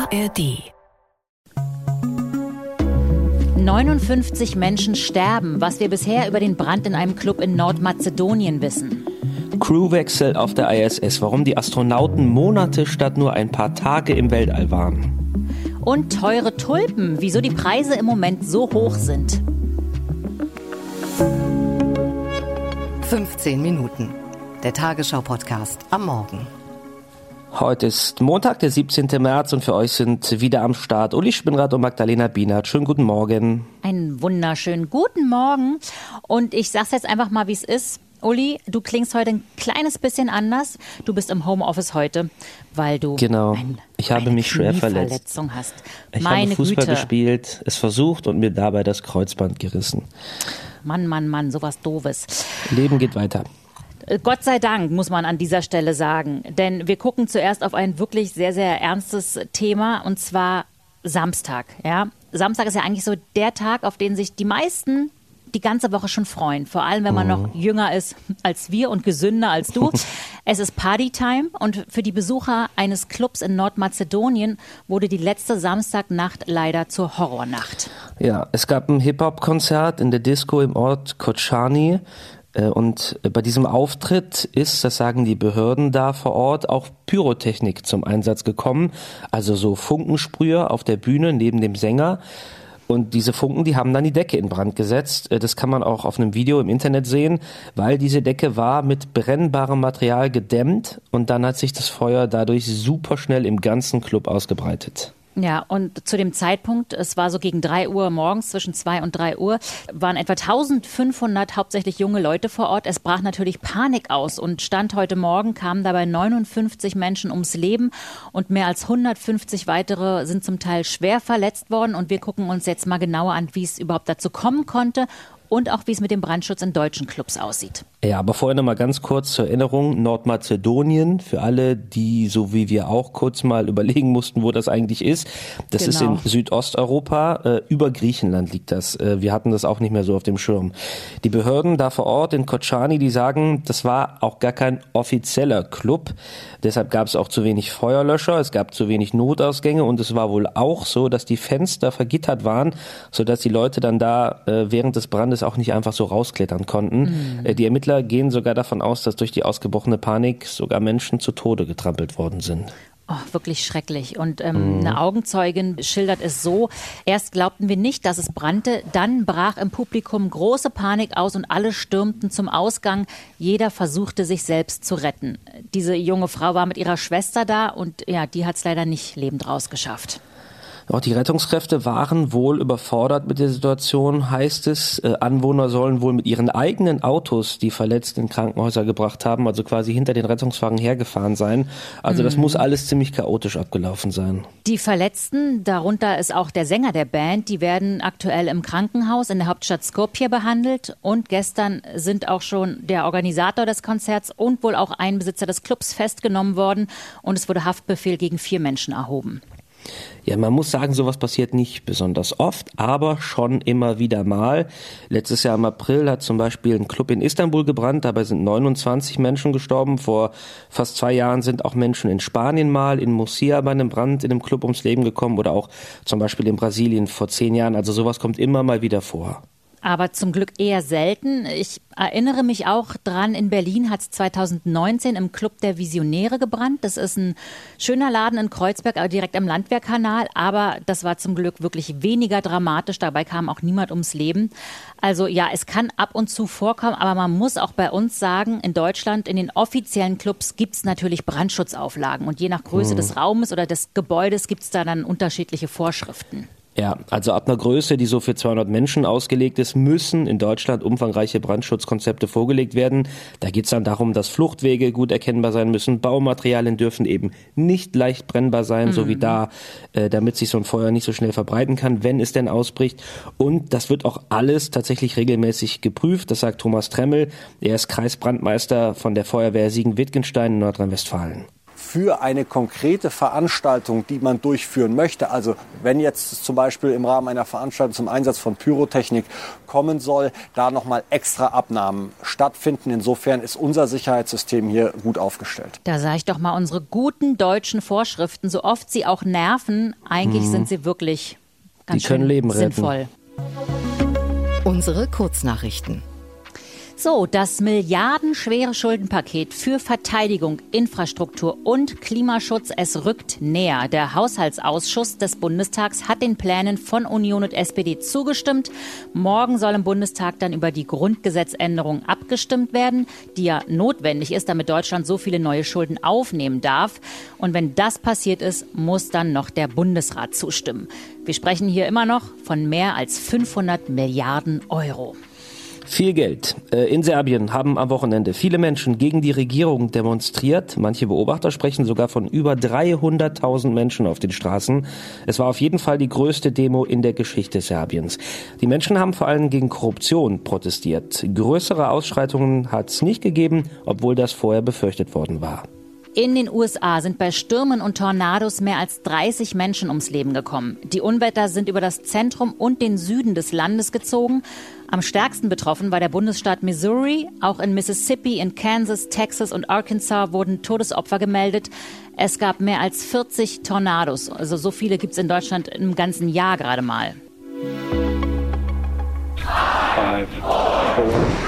ARD. 59 Menschen sterben, was wir bisher über den Brand in einem Club in Nordmazedonien wissen. Crewwechsel auf der ISS, warum die Astronauten Monate statt nur ein paar Tage im Weltall waren. Und teure Tulpen, wieso die Preise im Moment so hoch sind. 15 Minuten. Der Tagesschau-Podcast am Morgen. Heute ist Montag, der 17. März und für euch sind wieder am Start Uli Spinrad und Magdalena Bienert. Schönen guten Morgen. Einen wunderschönen guten Morgen. Und ich sag's jetzt einfach mal, wie es ist. Uli, du klingst heute ein kleines bisschen anders. Du bist im Homeoffice heute, weil du ich habe mich schwer verletzt. Hast. Ich habe Fußball gespielt, es versucht und mir dabei das Kreuzband gerissen. Mann, sowas Doofes. Leben geht weiter. Gott sei Dank, muss man an dieser Stelle sagen. Denn wir gucken zuerst auf ein wirklich sehr, sehr ernstes Thema, und zwar Samstag. Ja? Samstag ist ja eigentlich so der Tag, auf den sich die meisten die ganze Woche schon freuen. Vor allem, wenn man noch jünger ist als wir und gesünder als du. Es ist Partytime und für die Besucher eines Clubs in Nordmazedonien wurde die letzte Samstagnacht leider zur Horrornacht. Ja, es gab ein Hip-Hop-Konzert in der Disco im Ort Kočani. Und bei diesem Auftritt ist, das sagen die Behörden da vor Ort, auch Pyrotechnik zum Einsatz gekommen. Also so Funkensprüher auf der Bühne neben dem Sänger. Und diese Funken, die haben dann die Decke in Brand gesetzt. Das kann man auch auf einem Video im Internet sehen, weil diese Decke war mit brennbarem Material gedämmt und dann hat sich das Feuer dadurch super schnell im ganzen Club ausgebreitet. Ja, und zu dem Zeitpunkt, es war so gegen 3 Uhr morgens, zwischen 2 und 3 Uhr, waren etwa 1500 hauptsächlich junge Leute vor Ort. Es brach natürlich Panik aus und Stand heute Morgen kamen dabei 59 Menschen ums Leben und mehr als 150 weitere sind zum Teil schwer verletzt worden. Und wir gucken uns jetzt mal genauer an, wie es überhaupt dazu kommen konnte und auch wie es mit dem Brandschutz in deutschen Clubs aussieht. Ja, aber vorher noch mal ganz kurz zur Erinnerung, Nordmazedonien, für alle, die so wie wir auch kurz mal überlegen mussten, wo das eigentlich ist. Das ist in Südosteuropa, über Griechenland liegt das. Wir hatten das auch nicht mehr so auf dem Schirm. Die Behörden da vor Ort in Kočani, die sagen, das war auch gar kein offizieller Club. Deshalb gab es auch zu wenig Feuerlöscher, es gab zu wenig Notausgänge und es war wohl auch so, dass die Fenster vergittert waren, sodass die Leute dann da während des Brandes auch nicht einfach so rausklettern konnten. Die Ermittler gehen sogar davon aus, dass durch die ausgebrochene Panik sogar Menschen zu Tode getrampelt worden sind. Oh, wirklich schrecklich. Und eine Augenzeugin schildert es so: Erst glaubten wir nicht, dass es brannte, dann brach im Publikum große Panik aus und alle stürmten zum Ausgang. Jeder versuchte, sich selbst zu retten. Diese junge Frau war mit ihrer Schwester da und ja, die hat es leider nicht lebend rausgeschafft. Auch die Rettungskräfte waren wohl überfordert mit der Situation, heißt es. Anwohner sollen wohl mit ihren eigenen Autos die Verletzten in Krankenhäuser gebracht haben, also quasi hinter den Rettungswagen hergefahren sein. Also das muss alles ziemlich chaotisch abgelaufen sein. Die Verletzten, darunter ist auch der Sänger der Band, die werden aktuell im Krankenhaus in der Hauptstadt Skopje behandelt. Und gestern sind auch schon der Organisator des Konzerts und wohl auch ein Besitzer des Clubs festgenommen worden. Und es wurde Haftbefehl gegen 4 Menschen erhoben. Ja, man muss sagen, sowas passiert nicht besonders oft, aber schon immer wieder mal. Letztes Jahr im April hat zum Beispiel ein Club in Istanbul gebrannt, dabei sind 29 Menschen gestorben. Vor fast 2 Jahren sind auch Menschen in Spanien mal, in Murcia bei einem Brand in einem Club ums Leben gekommen oder auch zum Beispiel in Brasilien vor 10 Jahren. Also sowas kommt immer mal wieder vor. Aber zum Glück eher selten. Ich erinnere mich auch dran, in Berlin hat es 2019 im Club der Visionäre gebrannt. Das ist ein schöner Laden in Kreuzberg, direkt am Landwehrkanal. Aber das war zum Glück wirklich weniger dramatisch. Dabei kam auch niemand ums Leben. Also ja, es kann ab und zu vorkommen. Aber man muss auch bei uns sagen, in Deutschland, in den offiziellen Clubs gibt es natürlich Brandschutzauflagen. Und je nach Größe des Raumes oder des Gebäudes gibt es da dann unterschiedliche Vorschriften. Ja, also ab einer Größe, die so für 200 Menschen ausgelegt ist, müssen in Deutschland umfangreiche Brandschutzkonzepte vorgelegt werden. Da geht's dann darum, dass Fluchtwege gut erkennbar sein müssen. Baumaterialien dürfen eben nicht leicht brennbar sein, so wie da, damit sich so ein Feuer nicht so schnell verbreiten kann, wenn es denn ausbricht. Und das wird auch alles tatsächlich regelmäßig geprüft. Das sagt Thomas Tremmel. Er ist Kreisbrandmeister von der Feuerwehr Siegen-Wittgenstein in Nordrhein-Westfalen. für eine konkrete Veranstaltung, die man durchführen möchte. Also wenn jetzt zum Beispiel im Rahmen einer Veranstaltung zum Einsatz von Pyrotechnik kommen soll, da nochmal extra Abnahmen stattfinden. Insofern ist unser Sicherheitssystem hier gut aufgestellt. Da sage ich doch mal, unsere guten deutschen Vorschriften, so oft sie auch nerven, eigentlich sind sie wirklich ganz schön sinnvoll. Unsere Kurznachrichten. So, das milliardenschwere Schuldenpaket für Verteidigung, Infrastruktur und Klimaschutz, es rückt näher. Der Haushaltsausschuss des Bundestags hat den Plänen von Union und SPD zugestimmt. Morgen soll im Bundestag dann über die Grundgesetzänderung abgestimmt werden, die ja notwendig ist, damit Deutschland so viele neue Schulden aufnehmen darf. Und wenn das passiert ist, muss dann noch der Bundesrat zustimmen. Wir sprechen hier immer noch von mehr als 500 Milliarden Euro. Viel Geld. In Serbien haben am Wochenende viele Menschen gegen die Regierung demonstriert. Manche Beobachter sprechen sogar von über 300.000 Menschen auf den Straßen. Es war auf jeden Fall die größte Demo in der Geschichte Serbiens. Die Menschen haben vor allem gegen Korruption protestiert. Größere Ausschreitungen hat es nicht gegeben, obwohl das vorher befürchtet worden war. In den USA sind bei Stürmen und Tornados mehr als 30 Menschen ums Leben gekommen. Die Unwetter sind über das Zentrum und den Süden des Landes gezogen. Am stärksten betroffen war der Bundesstaat Missouri. Auch in Mississippi, in Kansas, Texas und Arkansas wurden Todesopfer gemeldet. Es gab mehr als 40 Tornados. Also so viele gibt es in Deutschland im ganzen Jahr gerade mal. 5, 4, 3, 2,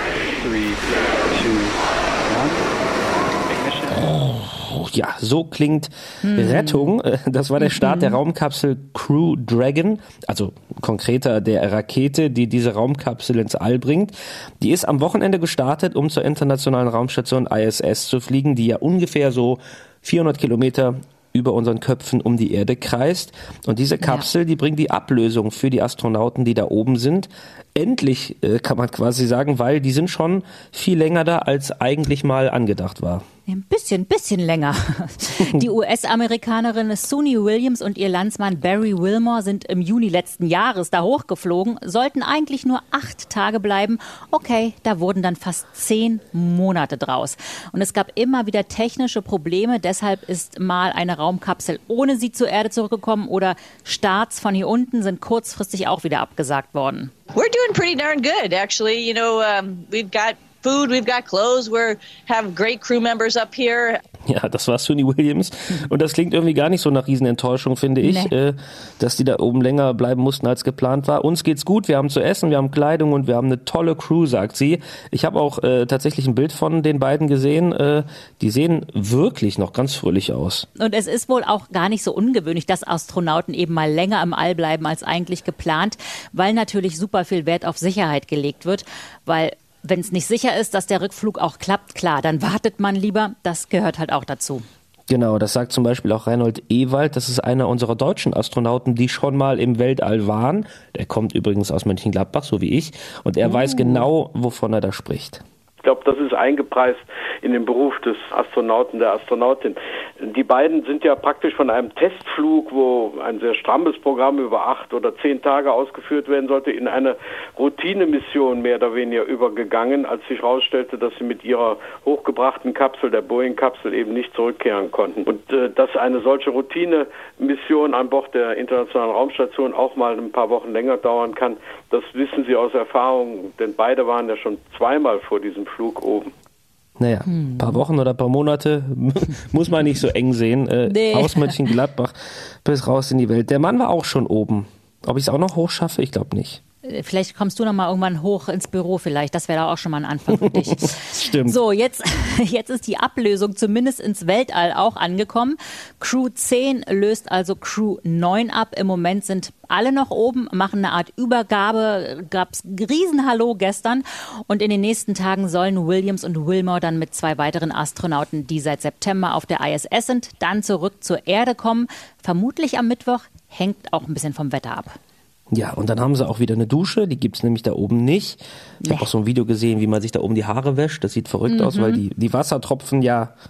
1. Ja, so klingt Rettung. Das war der Start der Raumkapsel Crew Dragon, also konkreter der Rakete, die diese Raumkapsel ins All bringt. Die ist am Wochenende gestartet, um zur internationalen Raumstation ISS zu fliegen, die ja ungefähr so 400 Kilometer über unseren Köpfen um die Erde kreist. Und diese Kapsel, die bringt die Ablösung für die Astronauten, die da oben sind. Endlich, kann man quasi sagen, weil die sind schon viel länger da, als eigentlich mal angedacht war. Ein bisschen länger. Die US-Amerikanerin Suni Williams und ihr Landsmann Barry Wilmore sind im Juni letzten Jahres da hochgeflogen, sollten eigentlich nur 8 Tage bleiben. Okay, da wurden dann fast 10 Monate draus. Und es gab immer wieder technische Probleme, deshalb ist mal eine Raumkapsel ohne sie zur Erde zurückgekommen oder Starts von hier unten sind kurzfristig auch wieder abgesagt worden. We're doing pretty darn good, actually. You know, we've got food, we've got clothes, we have great crew members up here. Ja, das war Suni Williams. Und das klingt irgendwie gar nicht so nach Riesenenttäuschung, finde ich, dass die da oben länger bleiben mussten, als geplant war. Uns geht's gut, wir haben zu essen, wir haben Kleidung und wir haben eine tolle Crew, sagt sie. Ich habe auch tatsächlich ein Bild von den beiden gesehen. Die sehen wirklich noch ganz fröhlich aus. Und es ist wohl auch gar nicht so ungewöhnlich, dass Astronauten eben mal länger im All bleiben als eigentlich geplant, weil natürlich super viel Wert auf Sicherheit gelegt wird, weil wenn es nicht sicher ist, dass der Rückflug auch klappt, klar, dann wartet man lieber. Das gehört halt auch dazu. Genau, das sagt zum Beispiel auch Reinhold Ewald. Das ist einer unserer deutschen Astronauten, die schon mal im Weltall waren. Der kommt übrigens aus Mönchengladbach, so wie ich. Und er weiß genau, wovon er da spricht. Ich glaube, das ist eingepreist in den Beruf des Astronauten, der Astronautin. Die beiden sind ja praktisch von einem Testflug, wo ein sehr strammes Programm über 8 oder 10 Tage ausgeführt werden sollte, in eine Routinemission mehr oder weniger übergegangen, als sich herausstellte, dass sie mit ihrer hochgebrachten Kapsel, der Boeing-Kapsel, eben nicht zurückkehren konnten. Und dass eine solche Routinemission an Bord der Internationalen Raumstation auch mal ein paar Wochen länger dauern kann, das wissen sie aus Erfahrung, denn beide waren ja schon zweimal vor diesem Flug oben. Naja, ein paar Wochen oder ein paar Monate muss man nicht so eng sehen. Aus Mönchengladbach bis raus in die Welt. Der Mann war auch schon oben. Ob ich es auch noch hochschaffe? Ich glaube nicht. Vielleicht kommst du noch mal irgendwann hoch ins Büro vielleicht. Das wäre auch schon mal ein Anfang für dich. Stimmt. So, jetzt ist die Ablösung zumindest ins Weltall auch angekommen. Crew 10 löst also Crew 9 ab. Im Moment sind alle noch oben, machen eine Art Übergabe. Gab's Riesenhallo gestern. Und in den nächsten Tagen sollen Williams und Wilmore dann mit 2 weiteren Astronauten, die seit September auf der ISS sind, dann zurück zur Erde kommen. Vermutlich am Mittwoch, hängt auch ein bisschen vom Wetter ab. Ja, und dann haben sie auch wieder eine Dusche, die gibt's nämlich da oben nicht. Ich habe auch so ein Video gesehen, wie man sich da oben die Haare wäscht. Das sieht verrückt aus, weil die Wassertropfen ja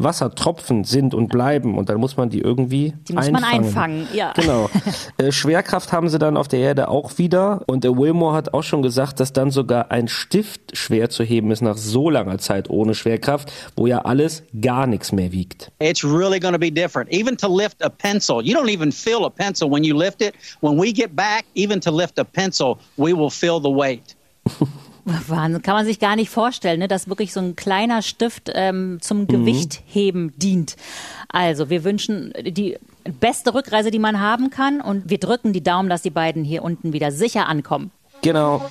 Wassertropfen sind und bleiben und dann muss man die irgendwie Die muss man einfangen, ja. Genau. Schwerkraft haben sie dann auf der Erde auch wieder und der Wilmore hat auch schon gesagt, dass dann sogar ein Stift schwer zu heben ist nach so langer Zeit ohne Schwerkraft, wo ja alles gar nichts mehr wiegt. It's really going to be different. Even to lift a pencil, you don't even feel a pencil when you lift it. When we get back, even to lift a pencil, we will feel the weight. Wahnsinn, kann man sich gar nicht vorstellen, ne, dass wirklich so ein kleiner Stift zum Gewichtheben dient. Also wir wünschen die beste Rückreise, die man haben kann und wir drücken die Daumen, dass die beiden hier unten wieder sicher ankommen. Genau.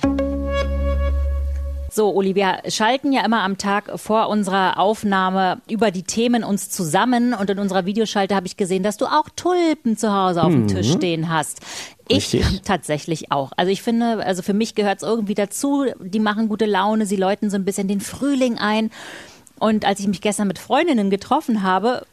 So, Uli, wir schalten ja immer am Tag vor unserer Aufnahme über die Themen uns zusammen und in unserer Videoschalte habe ich gesehen, dass du auch Tulpen zu Hause auf dem Tisch stehen hast. Ich tatsächlich auch. Also ich finde, also für mich gehört es irgendwie dazu, die machen gute Laune, sie läuten so ein bisschen den Frühling ein. Und als ich mich gestern mit Freundinnen getroffen habe,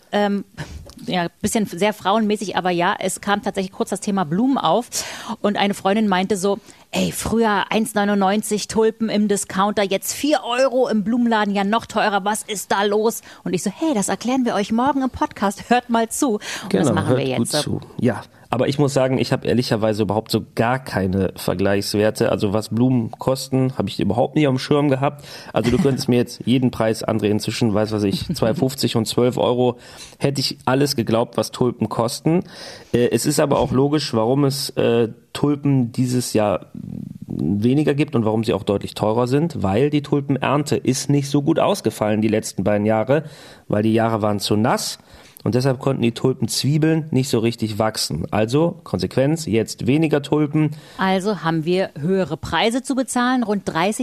ja, bisschen sehr frauenmäßig, aber ja, es kam tatsächlich kurz das Thema Blumen auf und eine Freundin meinte so, ey, früher 1,99 Tulpen im Discounter, jetzt 4 Euro im Blumenladen, ja noch teurer, was ist da los? Und ich so, hey, das erklären wir euch morgen im Podcast, hört mal zu. Und genau, das machen wir hört jetzt. Gut zu. Ja. Aber ich muss sagen, ich habe ehrlicherweise überhaupt so gar keine Vergleichswerte. Also was Blumen kosten, habe ich überhaupt nicht auf dem Schirm gehabt. Also du könntest mir jetzt jeden Preis andrehen zwischen, weiß was ich, 2,50 und 12 Euro. Hätte ich alles geglaubt, was Tulpen kosten. Es ist aber auch logisch, warum es Tulpen dieses Jahr weniger gibt und warum sie auch deutlich teurer sind, weil die Tulpenernte ist nicht so gut ausgefallen die letzten beiden Jahre, weil die Jahre waren zu nass. Und deshalb konnten die Tulpenzwiebeln nicht so richtig wachsen. Also, Konsequenz, jetzt weniger Tulpen. Also haben wir höhere Preise zu bezahlen, rund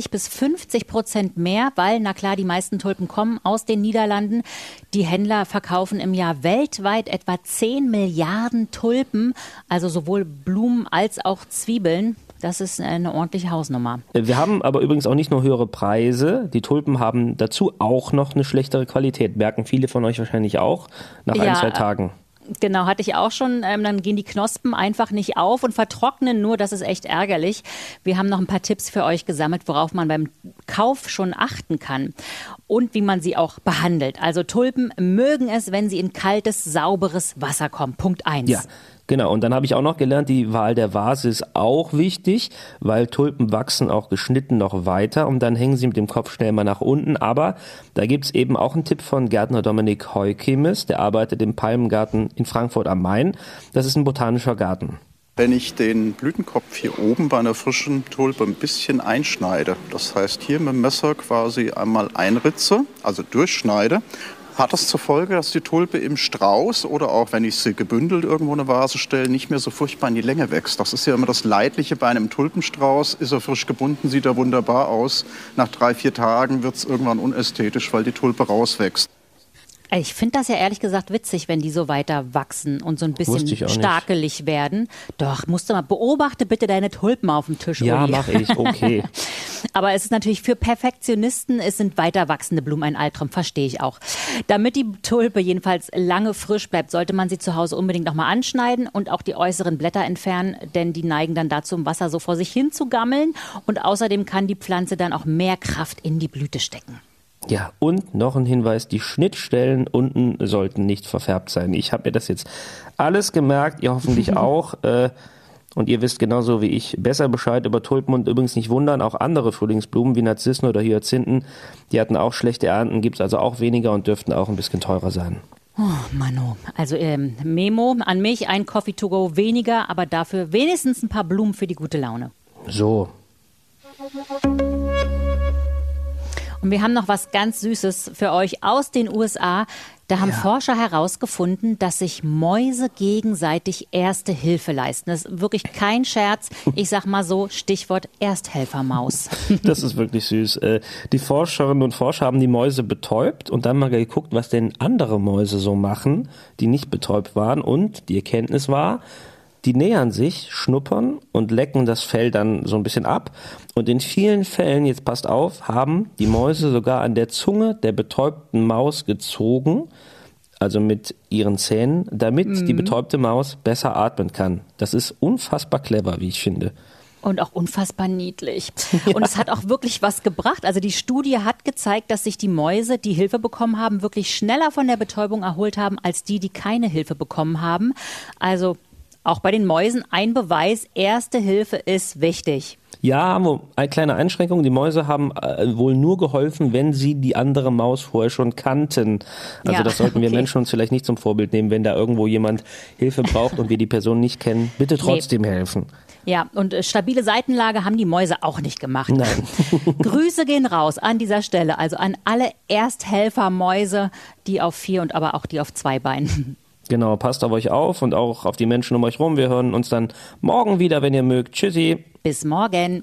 30-50% mehr, weil, na klar, die meisten Tulpen kommen aus den Niederlanden. Die Händler verkaufen im Jahr weltweit etwa 10 Milliarden Tulpen, also sowohl Blumen als auch Zwiebeln. Das ist eine ordentliche Hausnummer. Wir haben aber übrigens auch nicht nur höhere Preise. Die Tulpen haben dazu auch noch eine schlechtere Qualität. Merken viele von euch wahrscheinlich auch nach 1-2 Tagen. Genau, hatte ich auch schon. Dann gehen die Knospen einfach nicht auf und vertrocknen nur. Das ist echt ärgerlich. Wir haben noch ein paar Tipps für euch gesammelt, worauf man beim Kauf schon achten kann und wie man sie auch behandelt. Also Tulpen mögen es, wenn sie in kaltes, sauberes Wasser kommen. Punkt 1. Ja. Genau, und dann habe ich auch noch gelernt, die Wahl der Vase ist auch wichtig, weil Tulpen wachsen auch geschnitten noch weiter und dann hängen sie mit dem Kopf schnell mal nach unten. Aber da gibt's eben auch einen Tipp von Gärtner Dominik Heukemes, der arbeitet im Palmengarten in Frankfurt am Main. Das ist ein botanischer Garten. Wenn ich den Blütenkopf hier oben bei einer frischen Tulpe ein bisschen einschneide, das heißt hier mit dem Messer quasi einmal einritze, also durchschneide, hat das zur Folge, dass die Tulpe im Strauß oder auch wenn ich sie gebündelt irgendwo in eine Vase stelle, nicht mehr so furchtbar in die Länge wächst. Das ist ja immer das Leidliche bei einem Tulpenstrauß. Ist er frisch gebunden, sieht er wunderbar aus. Nach 3-4 Tagen wird es irgendwann unästhetisch, weil die Tulpe rauswächst. Ich finde das ja ehrlich gesagt witzig, wenn die so weiter wachsen und so ein bisschen stakelig werden. Doch, musst du mal, beobachte bitte deine Tulpen auf dem Tisch, Ja, Uli. mache ich, okay. Aber es ist natürlich für Perfektionisten, es sind weiter wachsende Blumen ein Albtraum, verstehe ich auch. Damit die Tulpe jedenfalls lange frisch bleibt, sollte man sie zu Hause unbedingt nochmal anschneiden und auch die äußeren Blätter entfernen, denn die neigen dann dazu, im Wasser so vor sich hin zu gammeln. Und außerdem kann die Pflanze dann auch mehr Kraft in die Blüte stecken. Ja, und noch ein Hinweis, die Schnittstellen unten sollten nicht verfärbt sein. Ich habe mir das jetzt alles gemerkt, ihr hoffentlich auch. Und ihr wisst genauso wie ich besser Bescheid über Tulpen und übrigens nicht wundern, auch andere Frühlingsblumen wie Narzissen oder Hyazinthen, die hatten auch schlechte Ernten, gibt es also auch weniger und dürften auch ein bisschen teurer sein. Oh, Mano. Also Memo an mich, ein Coffee to go weniger, aber dafür wenigstens ein paar Blumen für die gute Laune. So. Und wir haben noch was ganz Süßes für euch aus den USA. Da haben Forscher herausgefunden, dass sich Mäuse gegenseitig Erste Hilfe leisten. Das ist wirklich kein Scherz. Ich sag mal so, Stichwort Ersthelfermaus. Das ist wirklich süß. Die Forscherinnen und Forscher haben die Mäuse betäubt und dann mal geguckt, was denn andere Mäuse so machen, die nicht betäubt waren. Und die Erkenntnis war, die nähern sich, schnuppern und lecken das Fell dann so ein bisschen ab. Und in vielen Fällen, jetzt passt auf, haben die Mäuse sogar an der Zunge der betäubten Maus gezogen, also mit ihren Zähnen, damit die betäubte Maus besser atmen kann. Das ist unfassbar clever, wie ich finde. Und auch unfassbar niedlich. Und es hat auch wirklich was gebracht. Also die Studie hat gezeigt, dass sich die Mäuse, die Hilfe bekommen haben, wirklich schneller von der Betäubung erholt haben, als die keine Hilfe bekommen haben. Also auch bei den Mäusen ein Beweis, Erste Hilfe ist wichtig. Ja, eine kleine Einschränkung. Die Mäuse haben wohl nur geholfen, wenn sie die andere Maus vorher schon kannten. Also das sollten wir Menschen uns vielleicht nicht zum Vorbild nehmen, wenn da irgendwo jemand Hilfe braucht und wir die Person nicht kennen. Bitte trotzdem helfen. Ja, und stabile Seitenlage haben die Mäuse auch nicht gemacht. Nein. Grüße gehen raus an dieser Stelle, also an alle Ersthelfermäuse, die auf 4 und aber auch die auf 2 Beinen. Genau, passt auf euch auf und auch auf die Menschen um euch rum. Wir hören uns dann morgen wieder, wenn ihr mögt. Tschüssi. Bis morgen.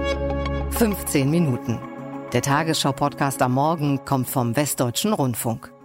15 Minuten. Der Tagesschau-Podcast am Morgen kommt vom Westdeutschen Rundfunk.